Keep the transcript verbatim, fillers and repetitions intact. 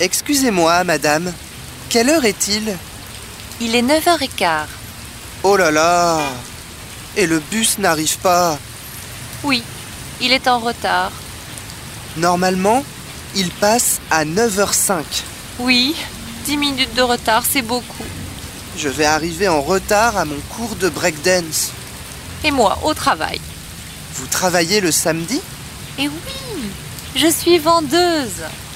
Excusez-moi, madame. Quelle heure est-il? Il est neuf heures quinze. Oh là là! Et le bus n'arrive pas. Oui, il est en retard. Normalement, il passe à neuf heures cinq. Oui, dix minutes de retard, c'est beaucoup. Je vais arriver en retard à mon cours de breakdance. Et moi, au travail. Vous travaillez le samedi? Et oui, je suis vendeuse.